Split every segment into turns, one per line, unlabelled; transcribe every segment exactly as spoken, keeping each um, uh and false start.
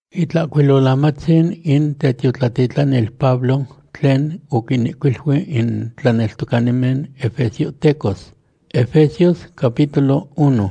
Itla'cuilolamatzin in tetiotlatitlani Pablo tlen oquinicuilhui in tlaneltocanimen Efesiotecos. Efesios capítulo uno.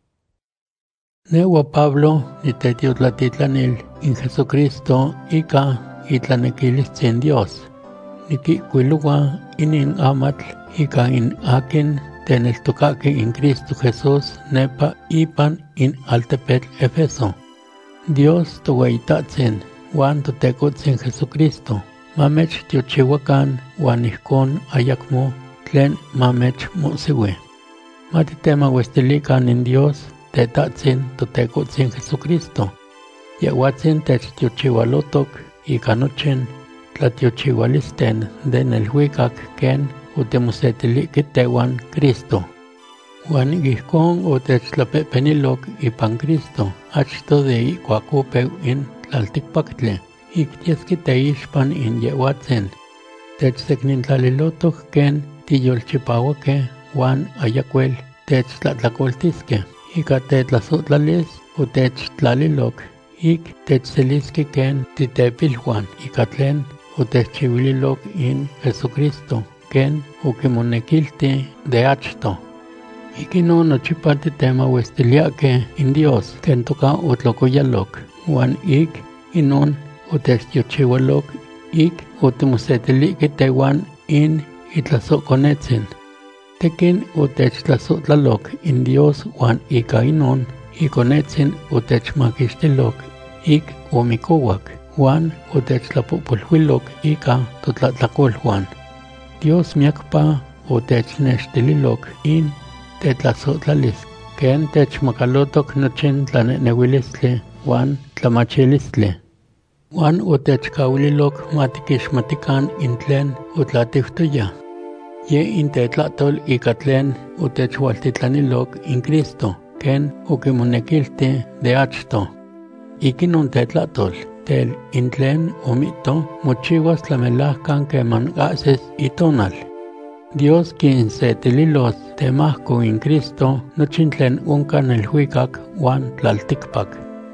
Neua Pablo nitetiotlatitlanil in Jesucristo ica itlanequilistzin Dios. Niquicuilua inin amatl ica in akin teneltocaqui in Cristo Jesús nepa ipan in altepetl Efeso. Dios tohueyitatzin huan totecotzin Jesucristo mamech tiochihuacan huan ihcon ayacmo tlen mamech mosihui. Matitemahuestilican in Dios tetatzin totecotzin Jesucristo. Yehuatzin techtiochihualotoc ica nochin tlatiochihualisten de nelhuicac ken otemosetiliqui tehuan Cristo. Huan ihcon otechtlapehpeniloc ipan Cristo achto de icuacopeu in tlalticpactli, ictiesqui teixpan in yehuatzin. Techsecnintlalilotoc ken tiyolchipahuaque huan ayacuel techtlatlacoltisque, ica tetlasotlalis otechtlaliloc, ic techselisqui ken titepilhuan ica tlen otechchihuililoc in Jesucristo ken oquimonequilti de achto. Iquino nochipa titemahuestiliaque in Dios ken toca otlocoyaloc, huan ic inon otechyochihualoc ic otimosetiliqui tehuan in itlasoconetzin. Tequin otechtlasotlaloc in Dios huan ica inon iconetzin otechmaquixtiloc ic omicouac huan otechtlapopolhuiloc ica totlatlacolhuan. Dios miacpa otechnextililoc in tetlasotlalis ken techmacalotoc nochin tlanehnehuilistli huan tlamachilistli. Huan otechcahuililoc matiquixmatican in tlen otlatiftoya. Ye in tetlahtol ica tlen otechhualtitlaniloc in Cristo ken oquimonequilti de achto. Iquinon tetlahtol tel in tlen omito mochihuas tlamelahcan queman ahsis itonal. Dios quien setililos temahco in Cristo nochin tlen unca nelhuicac huan tlalticpac.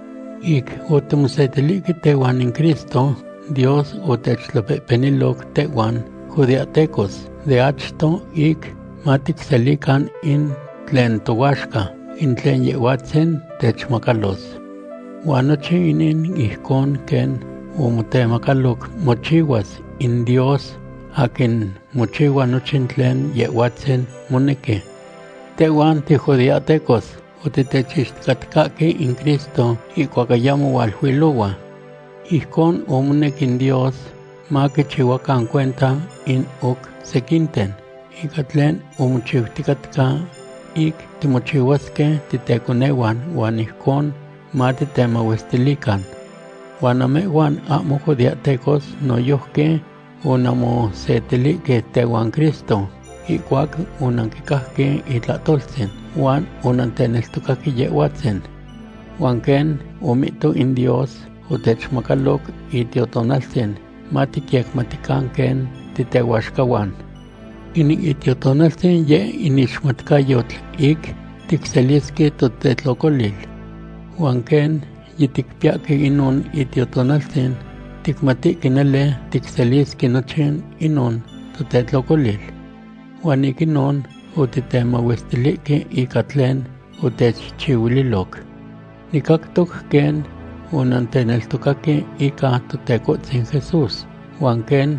Ic otemosetiliqui tehuan in Cristo, Dios otechtlapehpeniloc tehuan judeatecos de achto ic maticselican in tlen tohuaxca, in tlen yehuatzin techmacalos. Huan nochi inin ihcon ken omotemacaloc mochihuas in Dios akin mochiua nochin tlen yehuatzin monequi. Tehuan tijudeatecos otitechixticatcaqui in Cristo icuac ayamo hualhuiloua. Ihcon omonequi in Dios ma quichihuacan cuenta in oc sequinten, ica tlen omochiuticatca ic timochihuasque titeconeuan huan ihcon ma titemahuestilican. Huan amehuan amo judeatecos noyohque onamosetilique tehuan Cristo, icuac onanquicahque itlahtoltzin huan onanteneltocaqui yehuatzin. Huan ken omito in Dios otechmacaloc itiotonaltzin matiquiecmatican ken titehuaxcahuan. In itiotonaltzin ye inixmatcayotl ic ticselisque totetlocolil. Huan ken yiticpiaque inon itiotonaltzin ticmatiqui nele ticselisqui nochin inon totetlocolil. Huan ic inon otitemahuestiliqui ica tlen otechchihuililoc. Nicactoc ken onanteneltocaqui ica totecotzin Jesús, huan ken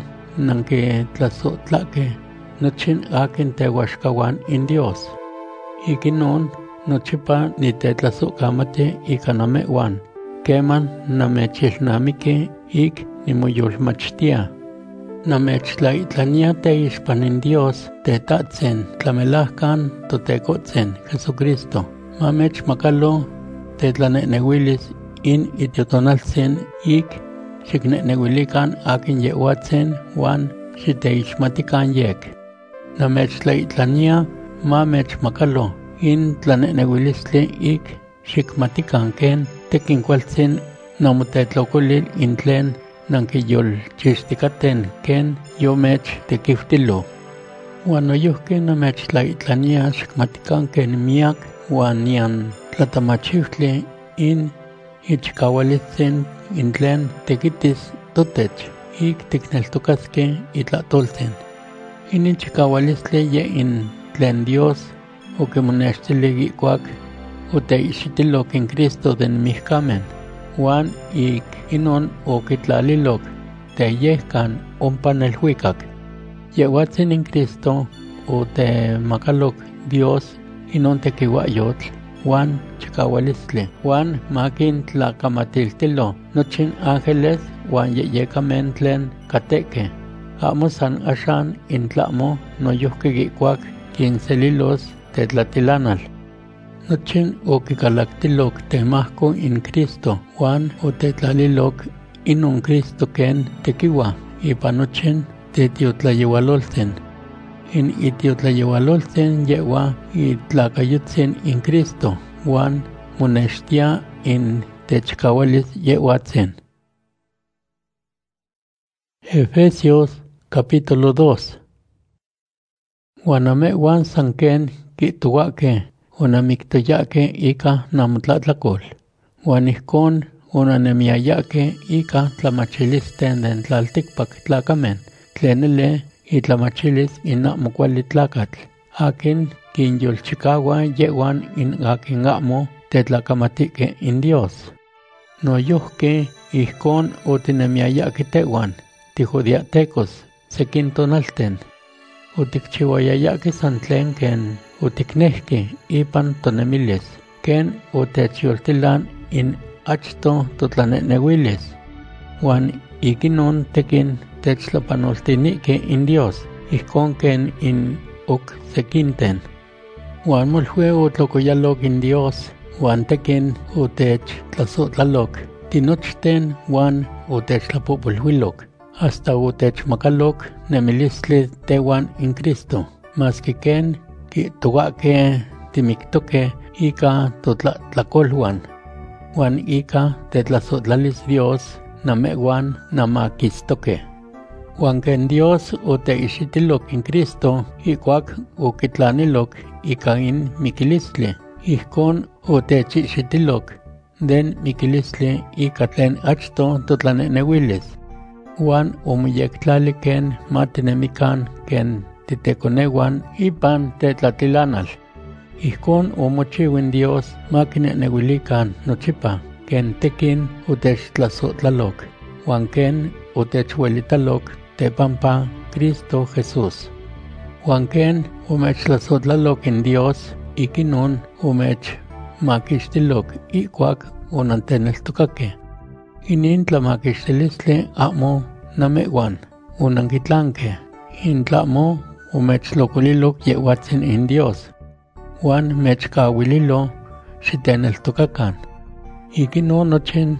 nanquitlasohtlaque nochin akin tehuaxcahuan in Dios. Ic inon nochipa nitetlasohcamati ica namehuan, queman namechilnamiqui ic nimoyolmachtia. Namechtlaihtlania teixpan in Dios tetatzin tlamelahcan totecotzin Jesucristo. Mamechmacalo tetlanehnehuilis in itiotonaltzin ic xicnehnehuilican akin yehuatzin huan xiteixmatican yec. Namechtlaihtlania mamechmacalo in tlanehnehuilistli ic xicmatican ken tequincualtzin namotetlocolil in tlen nanquiyolchixticaten ken yomech tequiftilo. Huan noyohque namechtlaihtlania xicmatican ken miac huan nian tlatamachiutli in ichkaualitzin intlen tekitis totech ik tikneltokaskeh itlahtoltzin. Inin chikaualistli ye in tlen Dios okimonextilik ihkuak oteixitiloc in Cristo den mihkamen, uan ik inon okitlalilok teyehkan ompa nelhuikak. Yehuatzin in Cristo otemakaloc Dios inon tekiuayotl uan chikaualistli, uan makin tlakamatiltilo nochin ángeles uan yeyekamen tlen kateke. Amo san axan intlamo noyohki ihkuak kinselilos tetlatilanal. Nochin okikalaktilok temahko in Cristo uan otetlalilok inon Cristo ken tekiwa ipan nochin tetiotlayeualoltzin. In itiotlayeualoltzin yewa itlakayotzin in Cristo uan monextia in techkawalis yehuatzin. Efesios capítulo dos. Uanamehuan sanken kituake onamiktoyake ika namotlatlakol, uan ihkon onanemiayake ika tlamachilisten den tlaltikpak tlakamen, tlenele itlamachilis in amo kuali tlakatl, akin kinyolchikawa yehuan in akin amo tetlakamatike in Dios. Noyohke ihkon otinemiayake tehuan, tijodiatecos, sekin tonalten. Otikchiwayayake san tlen ken otiknehki ipan tonemilis, ken otechyoltilan in achto totlanehnewilis, uan ikinon tekin techtlapanoltinike in Dios, ihkon ken in ok sekinten. Uan molhue otlokoyalok in Dios, uan tekin otechtlazotlalok tinochten uan otechtlapopolhuilok, hasta otechmakalok nemilistli tehuan in Cristo, maski ken kituake timiktoke ika totlatlakolhuan, uan ika tetlazotlalis Dios namehuan namakistoke. Uan ken Dios oteixitilok in Cristo ikuak okitlanilok ika in mikilistli, ihkon otechixitilok den mikilistli ika tlen achto totlanehnewilis, uan omoyektlali ken matinemikan ken titekonehuan ipan tetlatilanal. Ihkon omochiwin Dios makinehnehuilikan nochipa, ken tekin otechtlasotlalok, uan ken otechwelitalok tepampa Cristo Jesús. Uan ken omechtlasotlalok in Dios, ikinon omechmakixtilok ikuak onanteneltokake. Inin tlamakixtilistli amo namehuan onankitlanke, intlamo omechlokolilok yehuatzin in Dios, uan mechkawililo xiteneltokakan. Ikinon nochin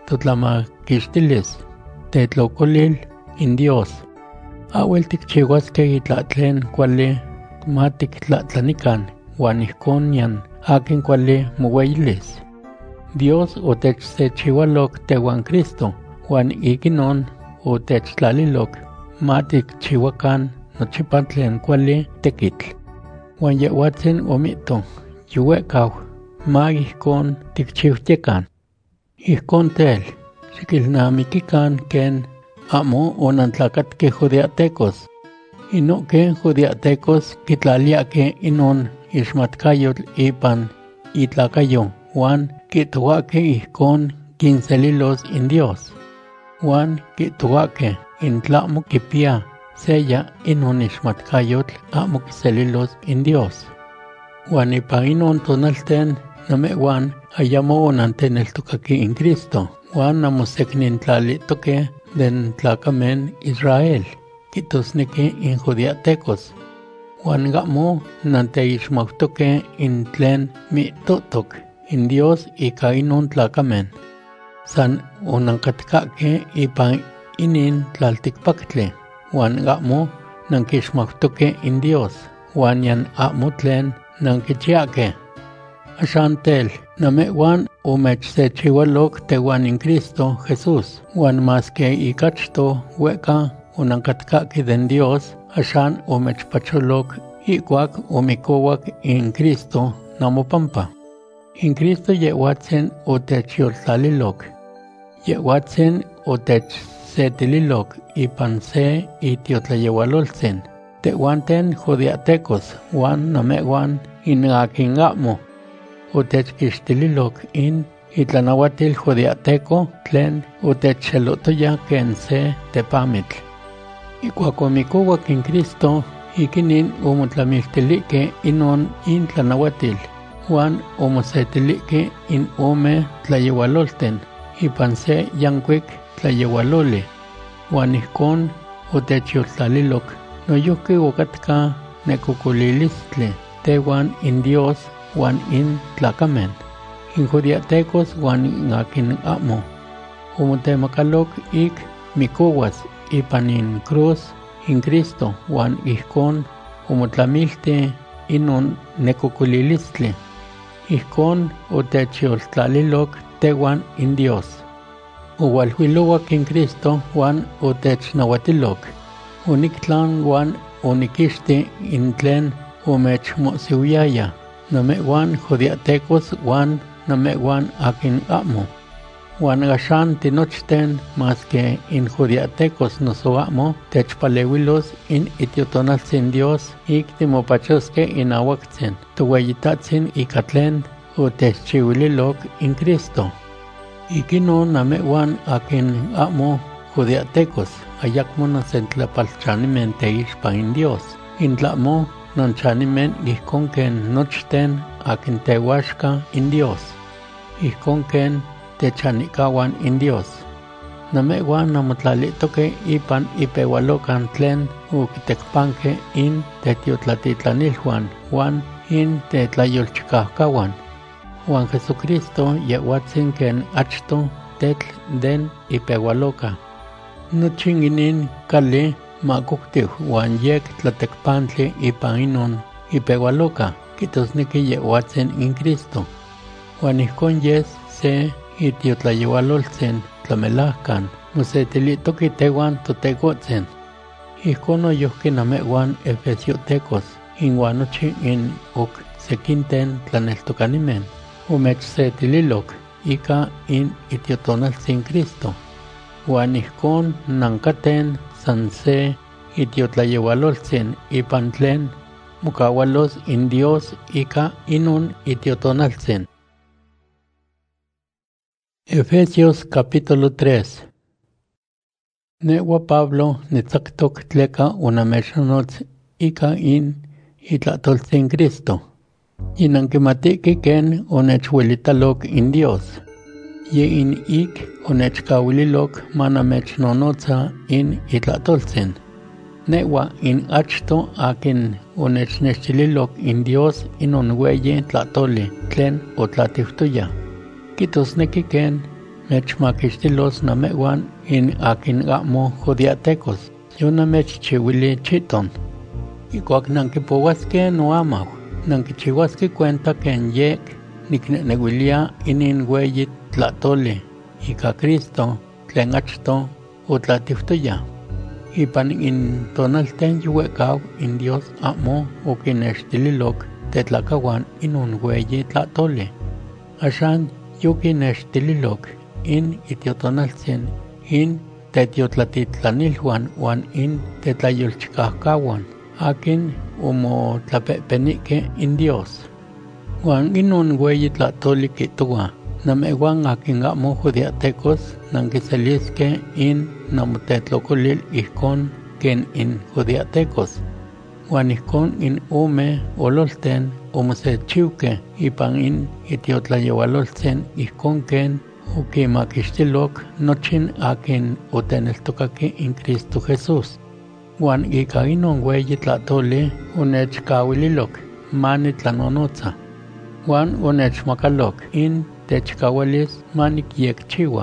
totlamakixtilis tetlokolil in Dios. Awel tikchiwaske itlatlen kuali matiktlanikan, uan ihkon yan akin kuali moweyilis. Dios otechsechiwalok tehuan Cristo, uan ikinon otechtlalilok matikchiwakan nochipa tlen kuali tekitl. Uan yehuatzin omito, yuwekaw, ma ihkon tikchiwtiekan. Ihkon tel, xikilnamikikan ken amo onantlakatke judeatecos. Inoke judeatecos kitlaliake inon ixmatkayotl ipan itlakayo, uan kituake ihkon kinselilos in Dios. Uan kituake intlamo kipia seya inon ixmatkayotl amo kiselilos in Dios. Uan ipa inon tonalten namehuan ayamo onanteneltokaki in Cristo, uan namoseknintlalitoke den tlakamen Israel, kitosneki in judeatecos. Uan gamo nanteixmautoke in tlen mitotok in Dios ika inon tlakamen. San onankatkake ipan inin tlaltikpaktli, uan gamo nankixmautoke in Dios, uan yan amo tlen nankichiake. Axantel, namehuan omechsechiwalok tehuan in Cristo Jesús, uan maske ikachto weka onankatkaki den Dios, axan omechpacholok ikuak omikowak in Cristo namopampa. In Cristo yehuatzen otechyoltlalilok. Yehuatzen otechsetililok ipan se itiotlayeualoltzen. Tehuanten judiatecos wan namehuan in akin amo. Otechkixtililok in itlanahuatil judiateco tlen otechxelotoya ken se tepamitl. Ikuakomikouak in Cristo ikinin omotlamiltilike inon in tlanahuatil, wan omosetilike in ome tlayeualolten, ipan se yankuik tlayeualoli, wan ihkon otechyoltlalilok noyuhki okatka nekokolilistli tehuan in Dios wan in tlakamen, in judiatecos wan in akin amo. Omotemakalok ik mikowas ipan in cruz in Cristo wan ihkon omotlamilti inon nekokolilistli. Ihkon otechyoltlalilok tehuan in Dios. Owalhuilowak in Cristo wan otechnahuatilok. Oniktlan wan onikixti in tlen omechmosiuyaya, namehuan judiatecos wan namehuan akin amo. Wan axan tinochten maske in judiatecos noso amo techpalewilos in itiotonaltzin Dios ik timopachoske inauaktzen, toweyitatzin ika tlen otechchiuililok in Cristo. Ikinon namehuan akin amo judiatecos ayakmo nosentlapalchanimen teixpa in Dios, intlamo nonchanimen ihkon ken nochten akin tehuaxka in Dios, ihkon ken techanikawan in Dios. Namehuan namotlalitoke ipan ipeualokan tlen ukitekpanke in tetiotlatitlaniluan wan in tetlayolchikahkawan. Juan Jesucristo yehuatzin ken achto tetl den ipeualoka. Nochin inin kali makuktiw wan yek tlatekpantli ipan inon ipeualoka, kitosneki yehuatzin in Cristo. Wan ihkon yes se itiotlayeualoltzen tlamelahkan, mosetilitoki tehuan totekotzen. Ihkon noyohki namehuan efesiotecos, inwan nochi in ok sekinten tlaneltokanimen, omechsetililok ika in itiotonaltzin Cristo. Wan ihkon nankaten san se itiotlayeualoltzen ipan tlen mokawalos in Dios ika inon itiotonaltzen. Efesios capítulo tres. Newa Pablo nitzaktok tleka unamexonotz ika in itlatoltzin Cristo. Yinankimatiki ken onechwelitalok in Dios. Ye in ik onechkawililok manamechnonotza in itlatoltzin. Newa in achto akin onechnextililok in Dios inon weye tlatoli tlen otlatiftuya. Kitosneki ken mechmakixtilos namehuan in akin amo judiatecos, yonamechchiuili chiton. Ikuak nankipowaske noamaw, nankichiwaske cuenta ken yek niknenewilia inin weyi tlatoli, ika Cristo tlen achto otlatiftuya. Ipan in tonalten yuwekaw in Dios amo okinextililok tetlakawan inon weyi tlatoli. Ashan yukinextililok in itiotonaltzin in tetiotlatitlaniluan wan in tetlayolchikahkawan akin omotlapepenike in Dios. Wan inon weyi tlatoli kitowa, namehuan akin amo judiatecos nankiseliske in namotetlokolil ihkon ken in judiatecos. Wan ihkon in ome ololten omosechiuke ipan in itiotlayeualoltzen ihkon ken okimakixtilok nochin akin oteneltokaki in Cristo Jesús. Wan ika inon weyi tlatoli onechkawililok manitlanonotza. Wan onechmakalok in techkawalis manikyekchiwa.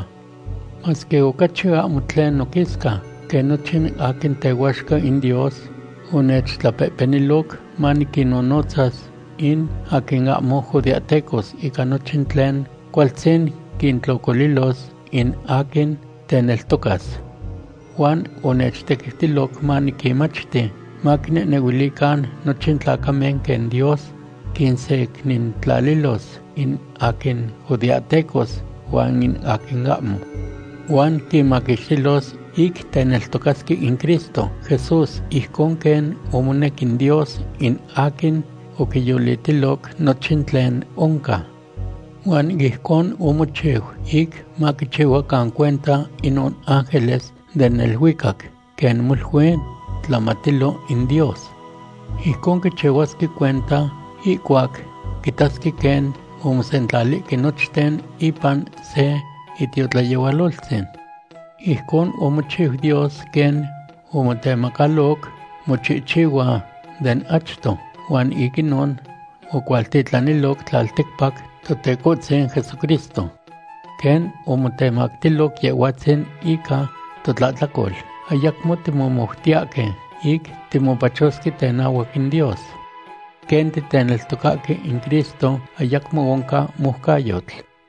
Maske okachi amo tlen nokiska, ken nochin akin tehuaxka in Dios onechtlapepenilok manikinonotzas in akin amo judiatecos ika nochin tlen kualtzin kintlokolilos in akin teneltokas. Juan onechtekihtilok manikimachti makneneuilikan nochin tlakamen ken Dios kinseknintlalilos in akin judiatecos huan in akin amo. Huan kimakixtilos ik teneltokaski in Cristo Jesús ihkon ken omonek in Dios in akin okiyolitilok nochin tlen onka. Huan ihkon omochiw ik makichiwakan cuenta inon ángeles de nelhuicac ken mulhue tlamatilo in Dios. Ihkon kichiwaski cuenta ikuak kitaski ken omosentlaliki nochten ipan se itiotlayeualoltsin. Ihkon omochiw Dios ken omotemakalok mochichiwa den achto, huan ikinon okualtitlanilok tlaltikpak totekotzin Jesucristo, ken omotemaktilok yehuatzin ika totlatlakol. Ayakmo timomohtiake ik timopachoski tenawak in Dios. Ken titeneltokaki in Cristo ayakmo onka mohkayotl.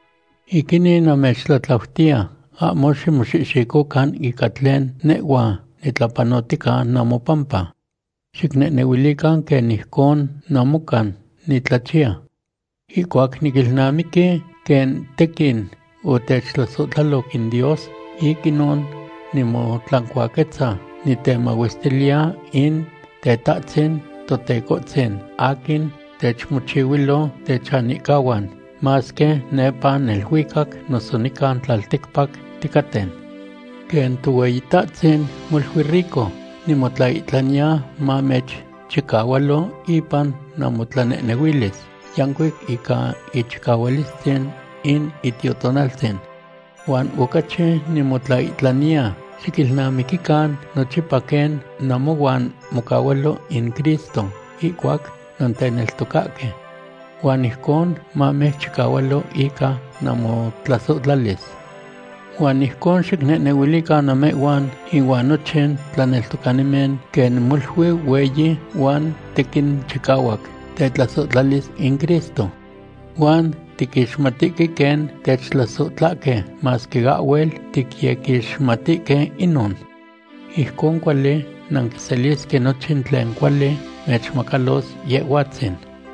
Ikini namechtlatlautia amo ximoxixikokan ika tlen newa nitlapanotika namopampa. Xikneneuilikan ken ihkon namokan nitlachia. Ikuak nikilnamiki ken tekin otechtlazotlalok in Dios, ikinon nimotlankuaketza nitemauistilia in tetatzin totekotzin akin techmochiwilo techanikawan, maske nepa nelhuicac nosonikan tlaltikpak tikaten. Ken tuweyitatzin mulhuirico nimotlaitlanía mamech chikawalo ipan namotlaneneuilis, yankuik ika ichikawalistin in itiotonaltin. Huan ukache nimotlaitlanía xikilnamikikan nochipa ken namowan mokawalo in Cristo ikuak nonteneltokake. Huan ihkon mamech chikawalo ika namotlasotlalis. Huan ihkon xikneneuilikan namewan iwan nochen tlaneltokanimen ken mulhui weyi huan tekin chikawak tetlasotlalis in Cristo. Huan tikixmatiki ken techtlasotlake maski gawel tikyekixmatike inon. Ihkon kuali nankiseliske nochin tlen kuali mechmakalos yehuatzin.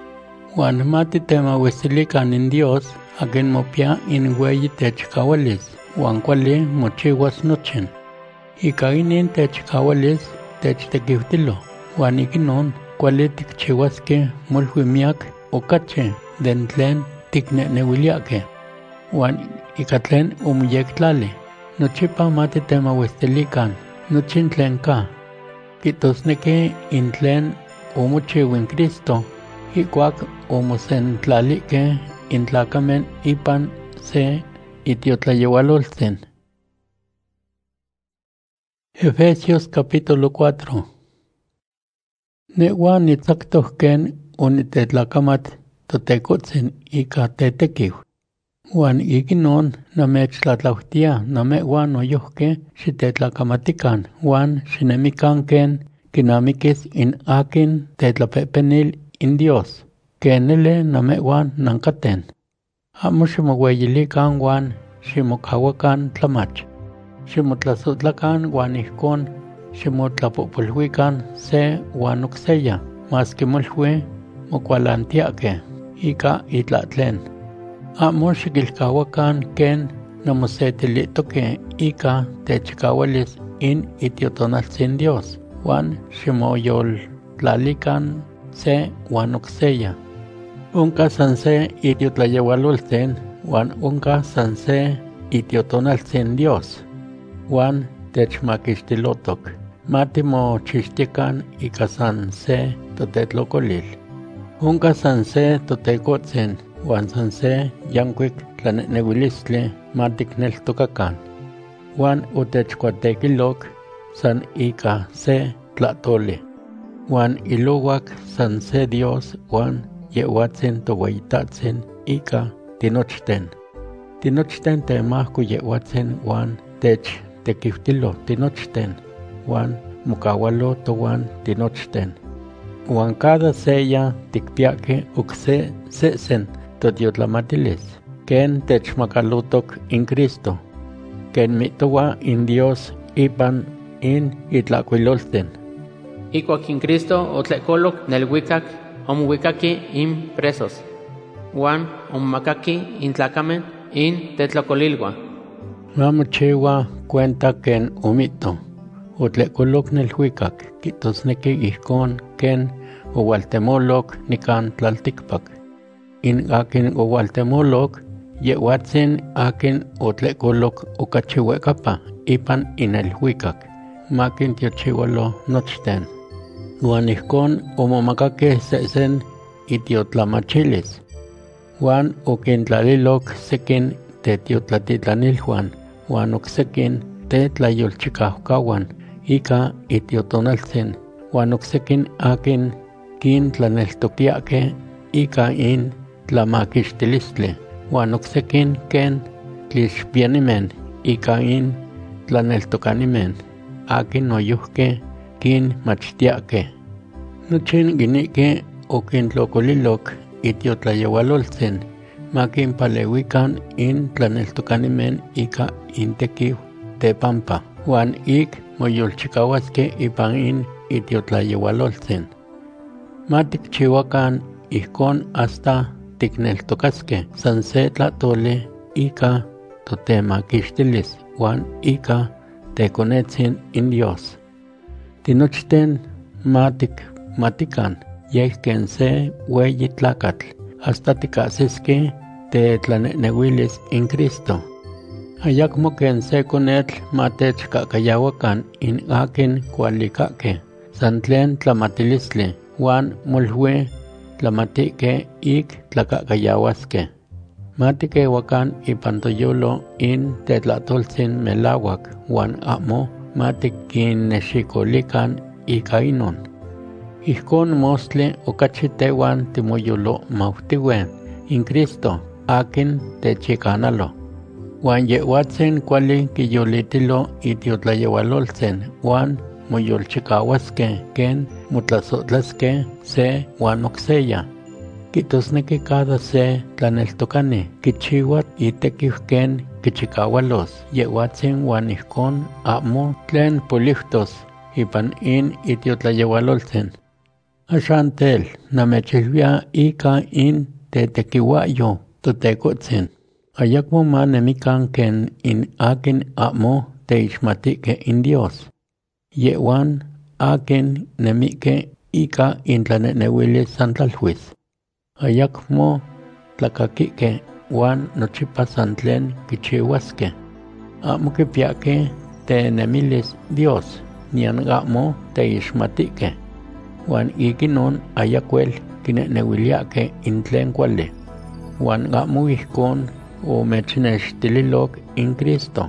Huan matitemahuistilikan in Dios akin mopia in weyi techikawalis huan kuali mochiwas nochin. Ika inin techikawalis techtekiwtilo huan ikinon kuali tikchiwaske mulhuimiak okache den tlen tikneneuiliake. Huan ika tlen omoyektlali nochipa matitemahuistilikan nochin tlen ka. Kitosneki in tlen omochiw in Cristo ikuak omosentlalike in tlakamen ipan se itiotlayeualoltsin. Efesios capítulo cuatro. Newa nitzaktoh ken onitetlakamat totekotzin ika tetekiw. Huan ikinon namechtlatlautia namewa noyohke xitetlakamatikan huan xinemikan ken kinamikis in akin tetlapepenil in Dios, kenele namewan nankaten. Amo ximoweyilikan huan ximokawakan tlamach. Ximotlasotlakan huan ihkon ximotlapopolhuikan se huan okseya, maski molhui mokualantiake ika itlatlen. Amo xikilkawakan ken namosetilitoke ika techikawalis in itiotonaltzin Dios, huan ximoyoltlalikan se huan okseya. Onka san se itiotlayeualoltsin huan onka san se itiotonaltzin Dios, huan techmakixtilotok. Matimochixtikan ika san se totetlokolil. Onka san se totekotzin huan san se yankuik tlaneneuilistli matikneltokakan. Huan otechkuatekilok san ika se tlatoli. Huan iluwak san se Dios huan yehuatzin toweyitatzin ika tinochten. Tinochten temahko yehuatzin huan tech tekiwtilo tinochten huan mokawalo towan tinochten. Huan cada seya tikpiake okse sesen totiotlamatillis, ken techmakalutok in Cristo, ken mitowa in Dios ipan in itlakuilolten.
Ikuak in Cristo otlekolok nelhuicac omohuicaki impresos. Juan onmakaki in tlacamen in tetlocolilua.
Mamochiwa cuenta ken umito. Utlekolok nelhuikak, kitosneki ihkon ken owaltemolok nikan tlaltikpak. In akin owaltemolok, yehuatzin akin utlekolok ukachiwekapa ipan inelhuikak. Makin tiochiwalo nochten. Juan ihkon omomakake sesen itiotlamachilis. Juan okintlalilok sekin tetiotlatitlaniluan, Juan oksekin tetlayolchikaukawan ika itiotonaltsin, Juan oksekin akin kintlaneltokiake ika in tlamakixtilistli, Juan oksekin ken tlixpianimen ika in tlaneltokanimen, akin noyuhke kin machtiake. Nochin ginike okintlokolilok itiotlayewaloltsin, makin palewikan in tlaneltokanimen ika intekiw tepampa, Juan ik moyolchikawaske ipan in itiotlayewaloltsin. Matikchiwakan ihkon hasta tikneltokaske san se tlatole ika totemakixtilis Juan ika tekonetsin in Dios. Tinochten matik matikan yeh ken se weyi tlakatl hasta tikahsiske tetlanenewilis in Cristo. Ayakmo ken se konetl matechkakayawakan in akin kualikake, san tlen tlamatilistli, Juan molhue tlamatike ik tlakakayawaske. Matikewakan ipan toyolo in tetlatoltsin melawak, Juan amo matikinnexikolikan ika inon. Ihkon mostli okachi tewan timoyolo mautiwe in Cristo akin techikanalo. Juan yehuatzen kuali kiyolitilo itiotlayewaloltsen Juan moyolchikawaske ken motlasotlaske se Juan okseya. Kitosneki cada se tlaneltokani kichiwat itekiw ken kichikawalos yehuatzen Juan ihkon amo tlen polihtos ipan in itiotlayewaloltsen. Axantel namechilvia ika in tetekiwayo totekotzin. Ayakmo manemikan ken in akin amo teixmatike in Dios. Yehuan akin nemike ika intlanenewilis san tlalhuis. Ayakmo tlakakike Juan nochipa san tlen kichiwaske. Amo kipiake tenemilis Dios, nian amo teixmatike. Juan ikinon ayakuel kinenewiliake in tlen kuali. Juan amo ihkon omechnextililok in Cristo.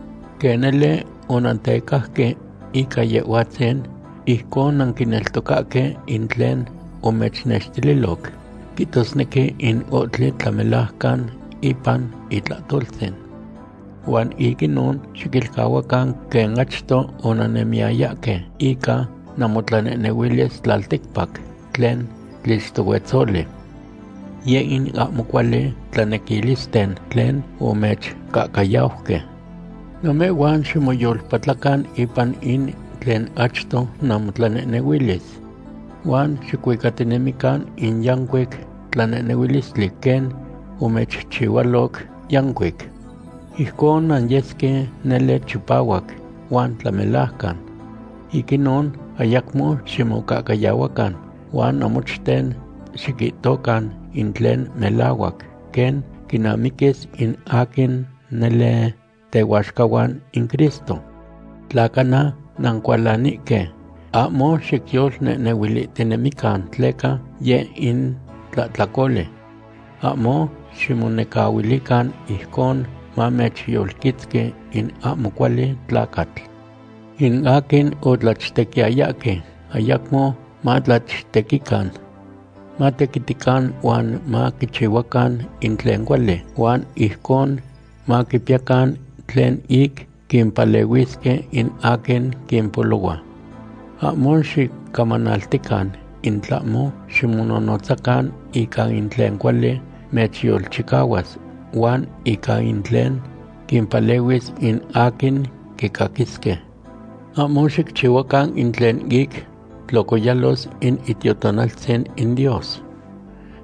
Kenele onantekahke ika yehuatzen ihkon ankineltokake in tlen omechnextililok. Kitosneki in otli tlamelahkan ipan itlatoltsin. Juan ikinon xikilkawakan ken achto onanemiayake ika namotlanenewilis tlaltikpak tlen tlixtowetzoli. Ye in amo kuali tlanekilisten tlen omech kakayauhke. Nomehuan ximoyolpatlakan ipan in tlen achto namotlanenewilis. Juan xikuikatinemikan in yankuik tlanenewilistli ken omechchiwalok yankuik. Ihkon anyeske nele chipawak Juan tlamelahkan. Ikinon ayakmo ximokakayawakan Juan amochten xikitokan in tlen melawak ken kinamikis in akin nele tehuaxkawan in Cristo. Tlakana nankualanike amo xikyol nenewilitinemikan tleka ye in tlatlakole. Amo ximonekawilikan ihkon mamechyolkitske in amo kuali tlakatl. In akin otlachtekiayake ayakmo matlachtekikan. Matekitikan Juan makichiwakan in tlen kuali Juan ihkon makipiakan tlen ik kinpalewiske in akin kinpolowa. Amo xikamanaltikan in tlamo ximononotzakan ika in tlen kuali mechyolchikawas Juan ika in tlen kinpalewis in akin kikakiske. Amo xikchiwakan in tlen ik tlokoyalos in itiotonaltsin in Dios.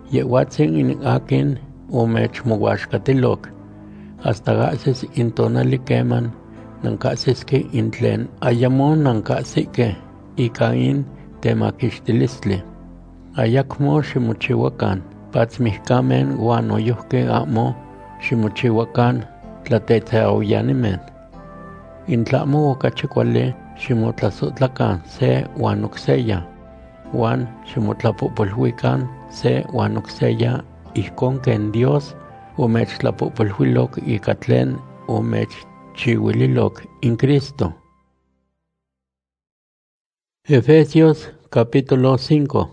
yehuatzin in akin omechmouaxkatilok, hasta gahsis in tonali keman nankahsiski in tlen ayamo nankahsike ika in temakixtilistli. Ayakmo ximochiwakan patzmihkamen uan noyohke amo ximochiwakan tlatetzaoyanimen. In tlamo okachi kuali ximotlasotlakan se uan okseya, uan ximotlapopolhuikan se uan okseya ihkon ken Dios omechtlapopolhuilok ika tlen omechchiuililok in Cristo. Efesios capítulo cinco.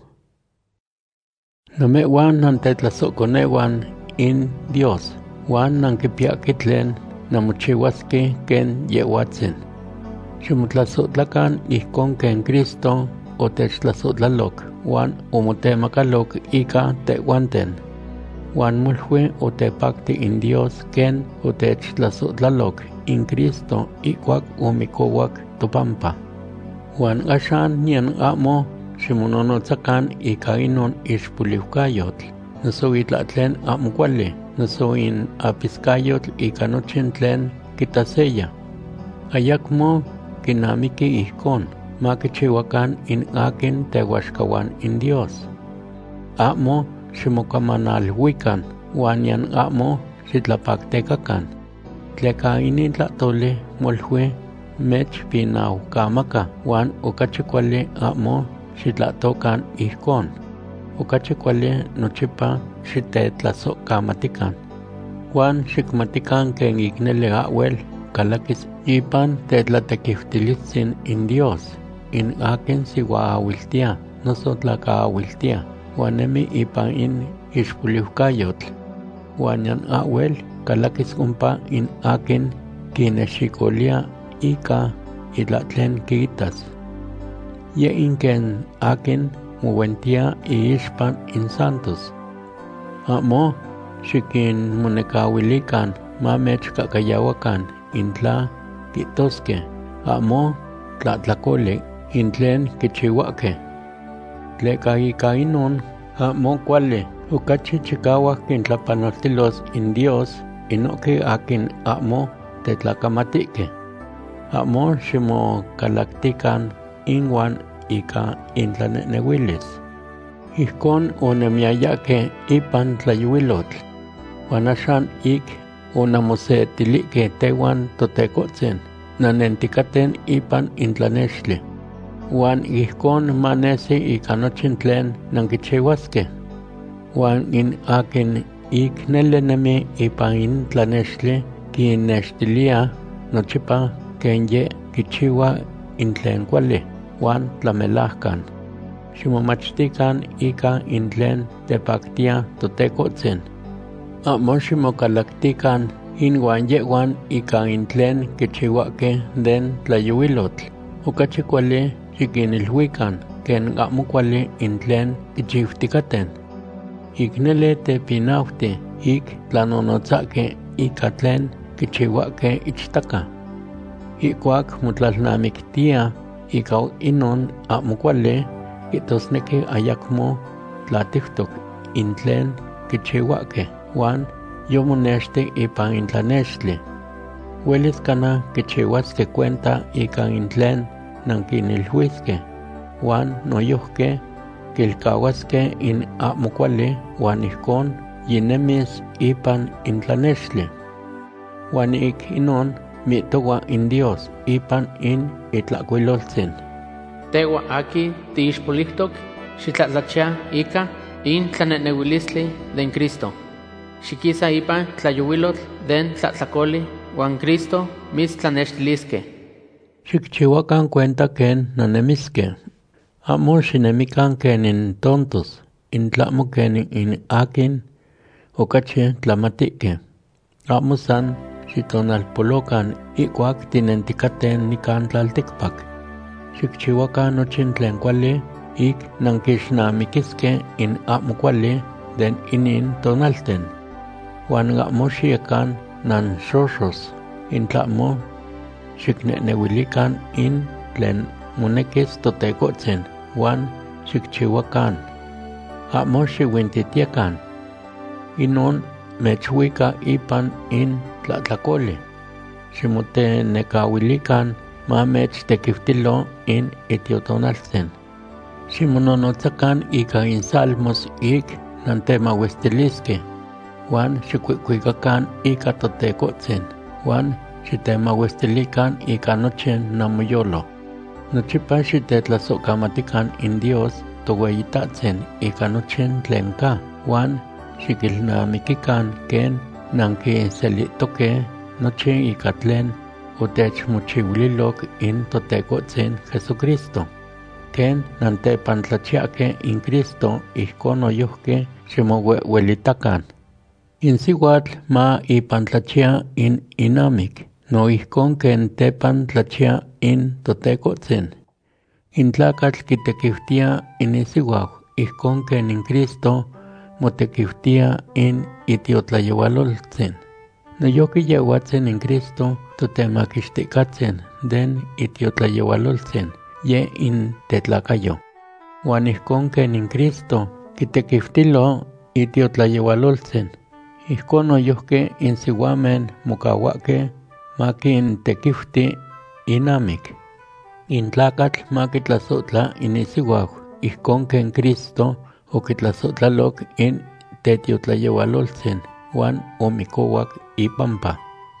Namewan nantetlasokonewan in Dios, uan nankipiaki tlen namochiwaski ken yehuatzin. Ximotlasotlakan ihkon ken Cristo otechtlasotlalok, uan omotemakalok ika tehuanten. Uan molhui otepakti in Dios ken otechtlasotlalok in Cristo ikuak omikowak topampa. Uan axan nian amo ximononotzakan ika inon ixpoliuhkayotl, noso itlatlen amo kuali, noso in apiskayotl ika nochin tlen kitaseya. Ayakmo kinamiki ihkon, makichiwakan in akin tehuaxkawan in Dios. Amo ximokamanalhuikan, uan yan amo xitlapaktekakan. Tleka inin tlatoli molhui mech pinaukamaka, uan okachi kuali amo xitlatokan ihkon. Okachi kuali nochipa xitetlasokamatikan. Uan xikmatikan ken ikneli ahwel kalakis ipan tetlatekiwtilitsin in Dios, in akin siwaawiltia, noso tlakaawiltia, uan nemi ipan in ixpoliuhkayotl. Uan yan ahwel kalakis umpa in akin kinexikolia ika itlatlen kiitas. Ye inken akin mowentia iixpan in santos. Amo xikin monekawilikan mamechkakayawakan intla kitoske, amo tlatlakoli intlen kichiwake. Tleka ika inon amo kuali okachi chikawak kintlapanoltilos in Dios inoki akin amo tetlakamatike. Amo ximokalaktikan inwan ika intlanenewilis. Ihkon onemiayake ipan tlayuilotl, uan axan ik onamosetilike tehuan totekotzin nanentikaten ipan intlanextli. Uan ihkon manesi ika nochin tlen nankichiwaske. Uan in akin ik nelenemi ipan intlanextli kinextilia nochipa ken ye kichiwa intlen kuali, uan tlamelahkan. Ximomachtikan ika intlen tepaktia totekotzin. Amo ximokalaktikan inwan yehuan ika intlen kichiwake den tlayuilotl. Okachi kuali xikinilhuikan ken amo kuali intlen kichiwtikaten. Iknele tepinauhti ik tlanonotzake ika tlen kichiwake ichtaka. Ikuak motlalnamiktia ika inon amo kuali, kitosneki ayakmo tlatihtok intlen kichiwake, uan yomonexti ipan intlanextli. Uelis kana kichiwaske cuenta ika intlen nankinilhuiske, uan noyohke kilkawaske in amo kuali, uan ihkon yinemis ipan intlanextli. Uan ik inon mitowa in Dios ipan in itlakuiloltzin.
Tewa aki tiixpolihtok xitlatlachia ika in tlanenewilistli den Cristo. Xikisa ipan tlayuilotl den tlatlakoli uan Cristo mitztlanextiliske.
Xikchiwakan cuenta ken nanemiske. Amo xinemikan ken in tontos, in tlamo ken in akin okachi tlamatike. Amo san xitonalpolokan ikuak tinentikaten nikan tlaltikpak. Xikchiwakan nochin tlen kuali ik nankixnamikiske in amo kuali den inin tonalten. Uan amo xiekan nan xoxos, in tlamo xiknenewilikan in tlen monekis totekotzin, uan xikchiwakan. amo xiuintitiakan. Inon mechuika ipan in tlatlacoli. Ximotenekauilikan ma mechtekiptilo in itiotonaltsen. Ximononotzakan ika in salmos ik nantemauistiliske, wan xikuikuikakan ika totekotzin, wan xitemauistilikan ika nochi namoyolo. Nochipa xitetlasokamatikan in Dios toweyitatzin ika nochi tlen ka, wan xikilnamikikan ken nankiselitoke nochi ika tlen otechmochiuililok in totekotzin Jesucristo. Ken nantepantlachiake in Cristo ijkon noyojki ximoueuelitakan. In siuatl ma ipantlachia in inamik, no ijkon ken tepantlachia in totekotzin. In tlakatl kitekiftia in isiuau, ijkon ken in Cristo motekiftia in itiotlayeualoltzin. Noyoki yeuatzin in Cristo totemakixtikatzin den itiotlayeualoltzin, ye in tetlakayo. Wan ijkon ken in Cristo kitekiftilo itiotlayeualoltzin, ijkon noyohke in siuamen mokauake makintekifti inamik. In tlakatl makitlasotla in isiuau, ijkon ken Cristo okitlasotlalok in tetiotlayeualoltzin, wan omikowak ipampa.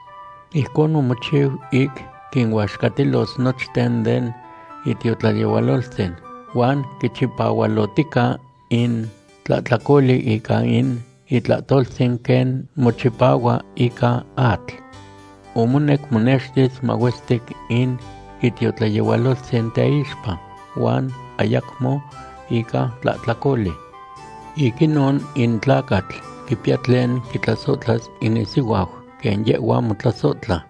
Ijkon omochiu ik kinhuaxkatilos nochten den itiotlayeualoltzin, wan kichipaualotika in tlatlacoli ika in itlatoltzin ken mochipaua ika atl. Omonek monextis mauestik in itiotlayeualoltzin teixpa, wan ayakmo ika tlatlacoli. Ikinon in tlakatl kipia tlen kitlasotlas in isiuau, ken yeua motlasotla.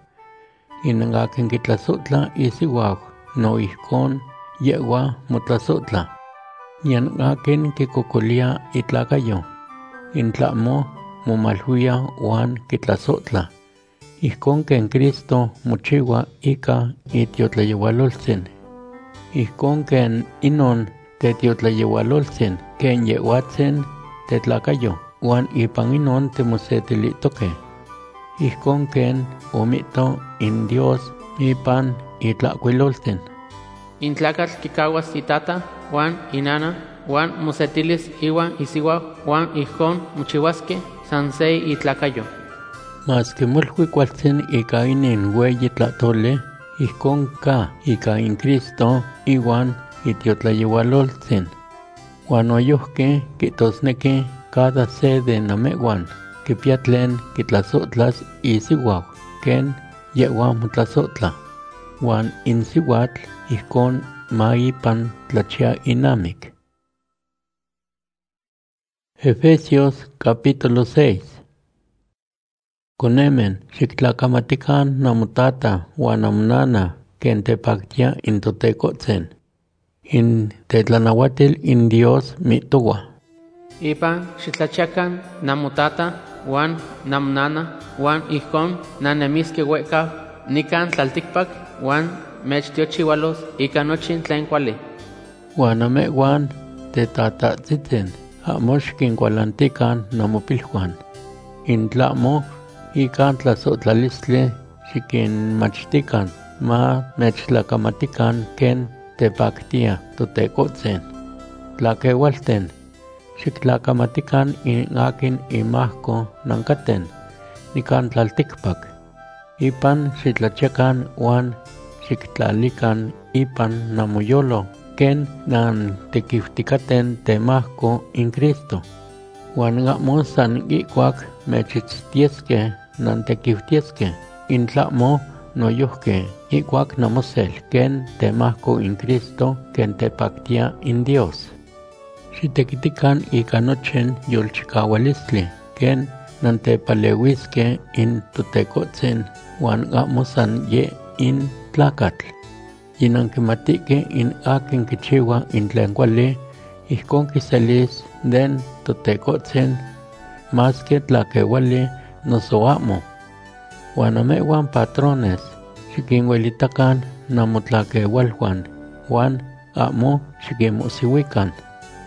In akin kitlasotla isiuau, no ijkon yeua motlasotla. Nian akin kikokolia itlakayo, in tlamo momalhuia wan kitlasotla. Ijkon ken Cristo mochiua ika itiotlayeualoltzin. Ijkon ken inon tetiotlayeualoltzin ken yeuatzin tetlakayo, wan ipan inon temosetilitoke. Ijkon ken omito in Dios ipan itlacuiloltzin.
In tlakatl kikawas itata, wan inana, wan mosetilis iwan isiuau, wan ijkon mochiuaske san se itlakayo.
Mas que molhui kualtzin ika inin weyi tlatole, ijkon ka ika in Cristo iwan itiotlayeualoltzin. Wan oyohke kitosneki cada se de namewan, kipia tlen kitlasotlas isiuau, ken yeua motlasotla. Wan in siuatl ijkon ma ipan tlachia inamik. Efesios capítulo seis. Konemen xiktlakamatikan namotata wan namnana ken tepaktia in totekotzin. In tetlanauatil in Dios mitowa.
Ipan xitlachiakan namotata wan namnana wan ijkon nanemiske weka nikan tlaltikpak wan mechtiochiualos ika nochin tlen kuali.
Wan amewan tetatahtzitsin amo xkinkualantikan namopilhuan. In tlamo ika tlasotlalistli xikinmachtikan ma mechtlakamatikan ken tepaktia totekotzin. Tlakeualten xiktlakamatikan in akin imahko nankaten nikan tlaltikpak. Ipan xitlachiakan wan xiktlalikan ipan namoyolo ken nantekiftikaten temahko in Cristo. Wan amo san ikuak mechitztieske nantekiftieske, in tlamo noyohke ikuak namosel ken temahko in Cristo ken tepaktia in Dios. Xitekitikan ika nochen yolchikaualistli ken nantepaleuiske in totekotzin wan amo san ye in tlakatl. Yinankimatike in akin kichiua in tlen kuali, ijkon kiselis den totekotzin maske tlakeuali noso amo. Wan amewan patrones xikinhuelitakan namotlakeualuan wan amo xikinmosiuikan.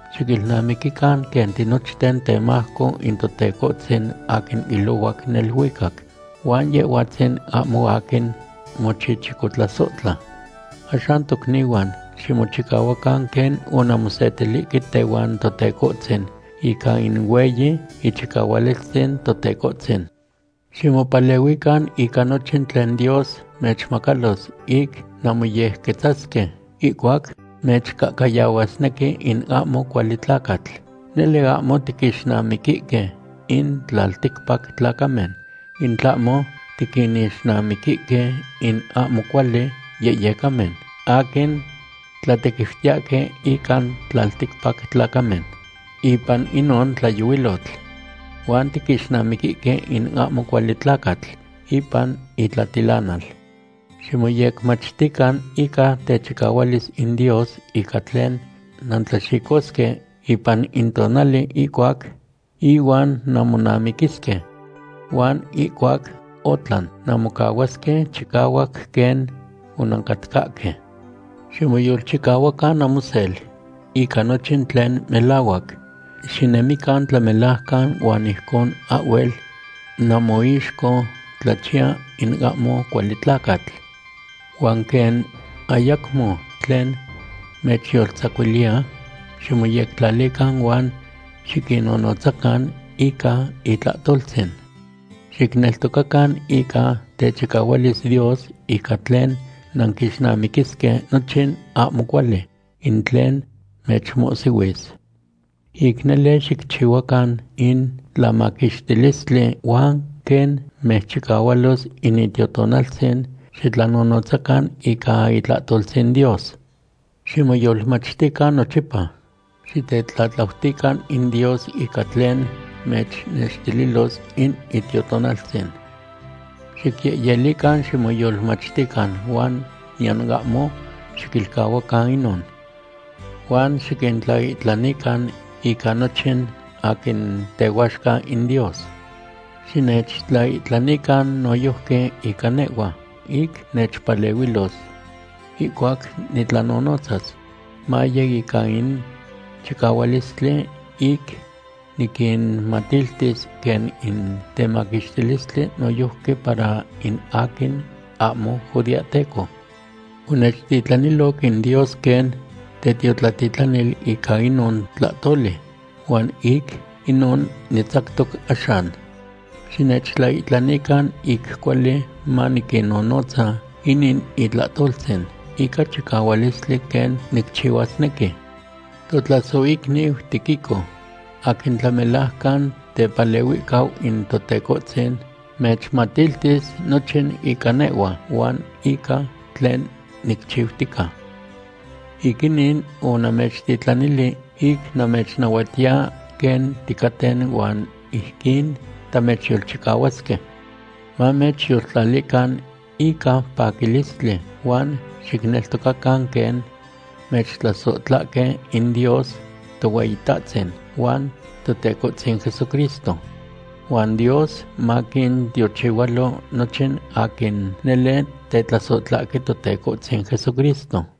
xiquilnamiquican ken tinochten temahco intotecotzin akin iluac nelhuicac, uan yehuatzin amo akin mochichicotlasotla. Axan tocniuan, ximochicahuacan ken unamosetiliquih tehuan totecotzin, ika inhueyi ichicaualitzin totecotzin. Ximopaleuican ika nochin tlen Dios mechmacalos ik namoyehquetzasqueh, iguac mechcacayauasnequi in amo cuali tlacatl. Neli amo tiquixnamiquiqueh in tlalticpac tlacamen, in tlamo tiquinixnamiquiqueh in amo cuali yeyecamen, akin tlatequihtiaqueh ican tlalticpac tlacamen, ipan inon tlayuilotl, uan tiquixnamiquiqueh in amo cuali tlacatl, ipan itlatilanal. Ximoyecmachtican ika techicaualis in Dios ika tlen nantlaxicosqueh ipan intonali iguac iwan namonamiquisqueh, uan iguac otlan namocauasqueh chicauac ken onancatcahqueh. Ximoyolchicauacan amosel ika nochin tlen melauac, xinemican tlamelahcan uan ihcon ahhuel namoixco tlachia in amo cuali tlacatl. Uan ken ayacmo tlen mechyoltzacuilia, ximoyectlalican uan xiquinonotzacan ika itlahtoltzin. Xicneltocacan ika techicaualis Dios ika tlen nanquixnamiquisqueh nochin amo cuali, in tlen mechmohsiuis. Ik nele xicchiuacan in tlamaquixtilistli uan ken mechchicaualos in itiotonaltzin xitlanonotzacan ika itlahtoltzin Dios. Ximoyolmachtican nochipa, xitetlatlautican in Dios ika tlen mechnextililos in itiotonaltzin. Xicyeyelican ximoyolmachtican uan nian amo xiquilcauacan inon. Uan xiquintlaihtlanican ika nochin akin tehuaxca in Dios. Xinechtlaihtlanican noyohque ika neua, ik nechpaleuilos. Iguac nitlanonotzas, maya ika in chicaualistli ik niquinmatiltis ken in temaquixtilistli noyohque para in akin amo judiateco. Unechtitlanilok in Dios ken tetiotlatitlaniil ika inon tlahtoli, uan ik inon nitzactoc axan. Xinechtlaihtlanican ik cuali maniquinonotza inin itlahtoltzin ika chicaualistli ken nicchiuasnequi. Totlasoicniu Tiquico, akin tlamelahcan tepaleuicau in totecotzin, mechmatiltis nochin ika neua uan ika tlen nicchiutica. Ikinin onamechtitlanili ik namechnauatia ken ticaten uan ihkin tamechyolchicauasqueh. Mamechyoltlalican ika paquilistli uan xicneltocacan ken mechtlasohtlaqueh in Dios toweyitatzin uan totecotzin Jesucristo. Uan Dios maquintiochiualo nochin akin nele tetlasohtlaqueh totecotzin Jesucristo.